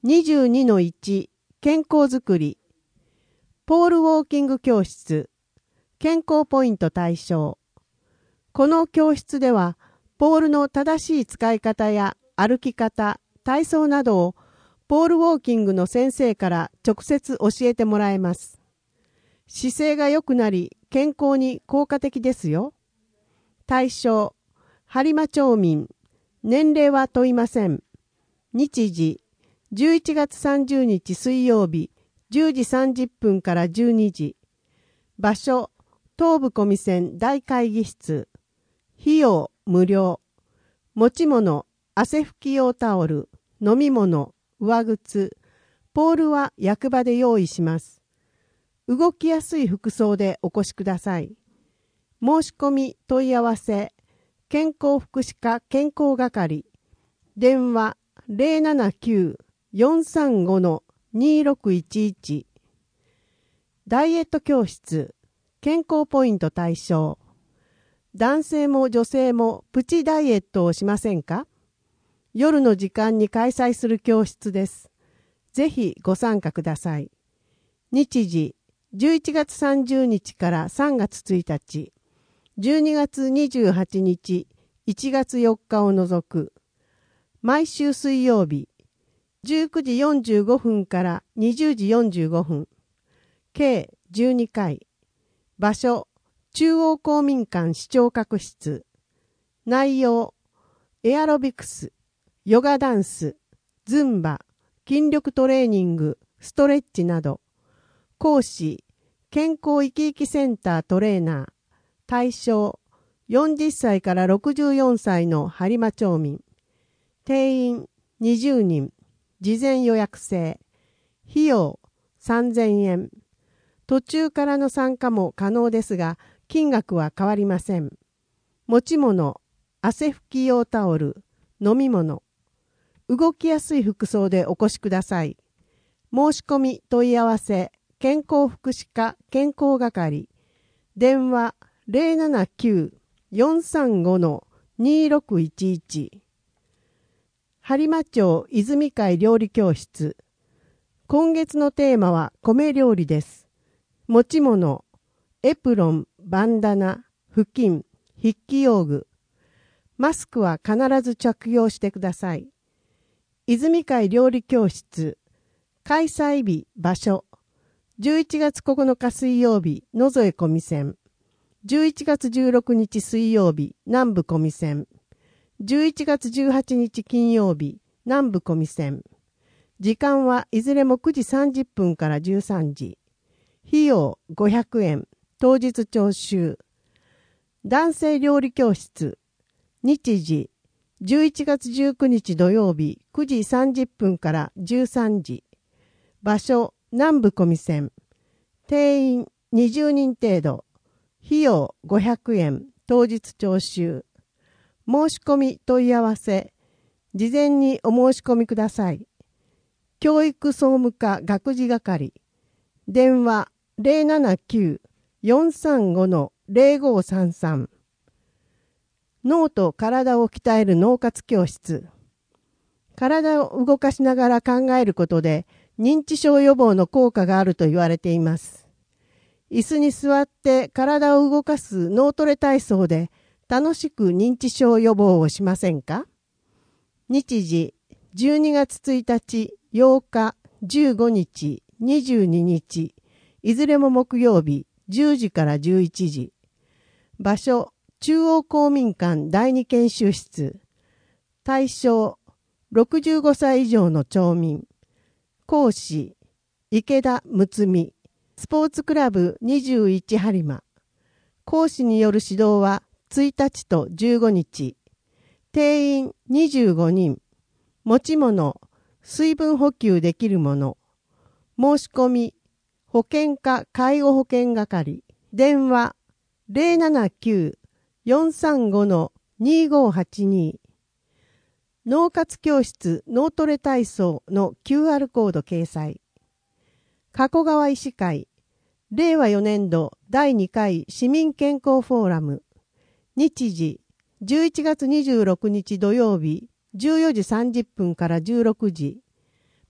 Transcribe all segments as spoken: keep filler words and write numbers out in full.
にじゅうにのいち 健康づくりポールウォーキング教室健康ポイント対象。この教室ではポールの正しい使い方や歩き方、体操などをポールウォーキングの先生から直接教えてもらえます。姿勢が良くなり健康に効果的ですよ。対象、播磨町民、年齢は問いません。日時、じゅういちがつさんじゅうにち水曜日、じゅうじさんじゅっぷんからじゅうにじ。場所、東部小見線大会議室。費用、無料。持ち物、汗拭き用タオル、飲み物、上靴、ポールは役場で用意します。動きやすい服装でお越しください。申し込み問い合わせ、健康福祉課健康係、電話 ゼロななきゅう よんさんご にろくいちいち。ダイエット教室、健康ポイント対象。男性も女性もプチダイエットをしませんか？夜の時間に開催する教室です。ぜひご参加ください。日時、じゅういちがつさんじゅうにちからさんがつついたち、じゅうにがつにじゅうはちにち、いちがつよっかを除く。毎週水曜日、じゅうくじよんじゅうごふんからにじゅうじよんじゅうごふん。計じゅうにかい。場所、中央公民館視聴覚室。内容、エアロビクス、ヨガダンス、ズンバ、筋力トレーニング、ストレッチなど。講師、健康生き生きセンタートレーナー。対象、よんじゅっさいからろくじゅうよんさいの播磨町民。定員にじゅうにん。事前予約制。費用さんぜんえん。途中からの参加も可能ですが、金額は変わりません。持ち物、汗拭き用タオル、飲み物。動きやすい服装でお越しください。申し込み問い合わせ、健康福祉課健康係。電話 ゼロななきゅう よんさんご にろくいちいち。播磨町泉会料理教室。今月のテーマは米料理です。持ち物、エプロン、バンダナ、布巾、筆記用具。マスクは必ず着用してください。泉会料理教室。開催日、場所。じゅういちがつここのか水曜日、野添小見線。じゅういちがつじゅうろくにち水曜日、南部小見線。じゅういちがつじゅうはちにち金曜日、南部小見線。時間はいずれもくじさんじゅっぷんからじゅうさんじ。費用ごひゃくえん。当日徴収。男性料理教室。日時、じゅういちがつじゅうくにち土曜日、くじさんじゅっぷんからじゅうさんじ。場所、南部小見線。定員にじゅうにん程度。費用ごひゃくえん。当日徴収。申し込み問い合わせ。事前にお申し込みください。教育総務課学事係。電話 ゼロななきゅう よんさんご ゼロごさんさん。脳と体を鍛える脳活教室。体を動かしながら考えることで認知症予防の効果があると言われています。椅子に座って体を動かす脳トレ体操で楽しく認知症予防をしませんか？日時、じゅうにがつついたち、ようか、じゅうごにち、にじゅうににち、いずれも木曜日、じゅうじからじゅういちじ。場所、中央公民館第二研修室。対象、ろくじゅうごさい以上の町民。講師、池田睦美。スポーツクラブにじゅういち播磨。講師による指導はついたちとじゅうごにち。定員にじゅうごにん。持ち物、水分補給できるもの。申し込み、保健課介護保険係。電話 ゼロななきゅう よんさんご にごはちに。脳活教室脳トレ体操の キューアール コード掲載。加古川医師会。れいわよねんどだいにかい市民健康フォーラム。日時、じゅういちがつにじゅうろくにち土曜日、じゅうよじさんじゅっぷんからじゅうろくじ。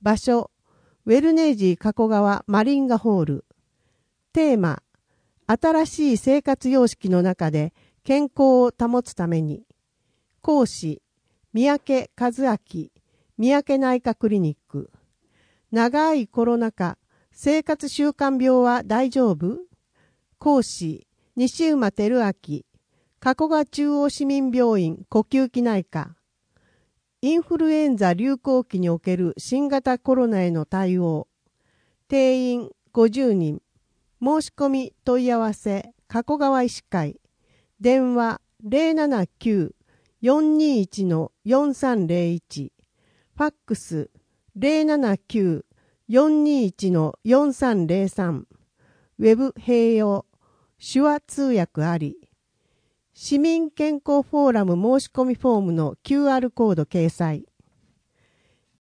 場所、ウェルネージー加古川マリンガホール。テーマ、新しい生活様式の中で健康を保つために。講師、三宅和明、三宅内科クリニック。長いコロナ禍、生活習慣病は大丈夫？講師、西馬照明、加古川中央市民病院呼吸器内科。インフルエンザ流行期における新型コロナへの対応。定員ごじゅうにん。申し込み問い合わせ加古川医師会。電話 ゼロななきゅう よんにいち よんさんゼロいち。ファックス ゼロななきゅう よんにいち よんさんゼロさん。ウェブ併用。手話通訳あり。市民健康フォーラム申し込みフォームの キューアール コード掲載。